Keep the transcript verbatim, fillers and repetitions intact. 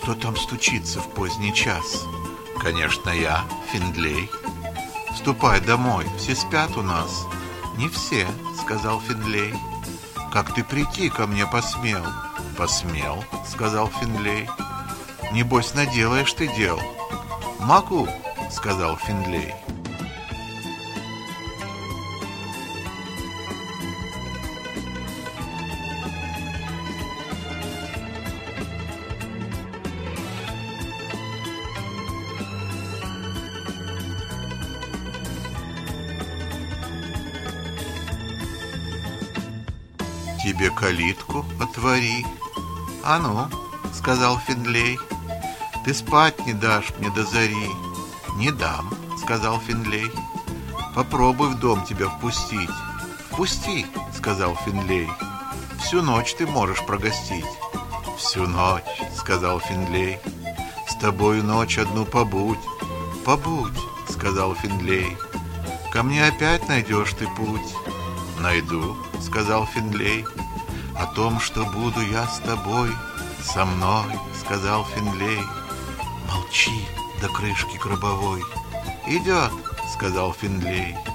Кто там стучится в поздний час? Конечно, я, Финлей. Ступай домой, все спят у нас. Не все, сказал Финлей. Как ты прийти ко мне посмел? Посмел, сказал Финлей. Небось, наделаешь ты дел. Могу, сказал Финлей. Тебе калитку отвори. А ну, сказал Финлей, ты спать не дашь мне до зари. Не дам, сказал Финлей. Попробуй в дом тебя впустить. Впусти, сказал Финлей. Всю ночь ты можешь прогостить. Всю ночь, сказал Финлей. С тобою ночь одну побудь. Побудь, сказал Финлей. Ко мне опять найдешь ты путь. Найду, сказал Финлей. О том, что буду я с тобой, со мной, сказал Финлей. Молчи до крышки гробовой. Идет, сказал Финлей.